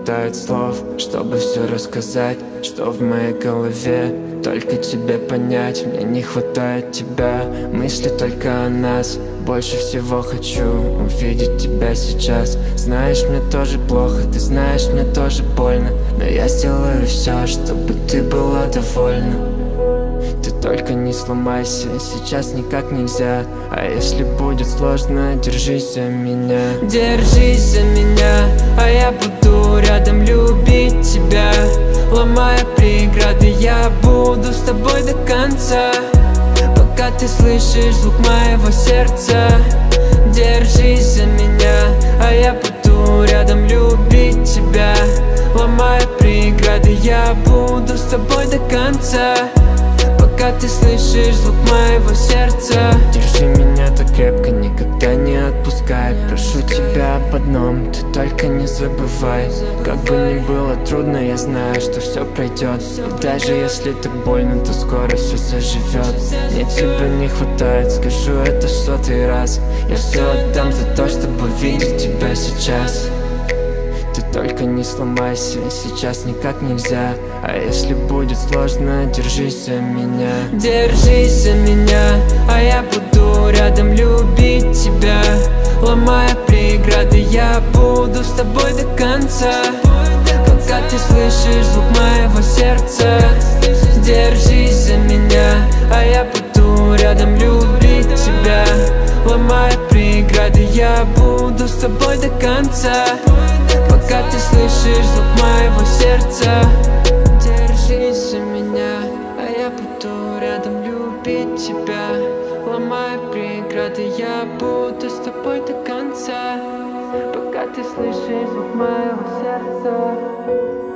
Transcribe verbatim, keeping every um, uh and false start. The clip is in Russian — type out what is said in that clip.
хватает слов, чтобы все рассказать, что в моей голове. Только тебе понять, мне не хватает тебя. Мысли только о нас, больше всего хочу увидеть тебя сейчас. Знаешь, мне тоже плохо, ты знаешь, мне тоже больно, но я сделаю все, чтобы ты была довольна. Ты только не сломайся, сейчас никак нельзя. А если будет сложно, держись за меня. Держись за меня, а я буду рядом любить тебя. Ломая преграды, я буду с тобой до конца, пока ты слышишь звук моего сердца. Держись за меня, а я буду рядом любить тебя. Ломая преграды, я буду с тобой до конца, пока ты слышишь звук моего сердца. Держи меня так крепко, никогда не отпускай. Прошу тебя об одном, ты только не забывай. Как бы ни было трудно, я знаю, что все пройдет. И даже если так больно, то скоро все заживет. Мне тебя не хватает, скажу это в сотый раз. Я все отдам за то, чтобы видеть тебя сейчас. Ты только не сломайся, сейчас никак нельзя. А если будет сложно, держись за меня. Держись за меня, а я буду рядом любить тебя. Ломая преграды, я буду с тобой до конца, пока ты слышишь звук моего сердца. Держись за меня, а я буду рядом любить тебя. Ломая преграды, я буду с тобой до конца, пока ты слышишь звук моего сердца. Держись за меня, а я буду рядом любить тебя. Ломая преграды, я буду с тобой до конца, пока ты слышишь звук моего сердца.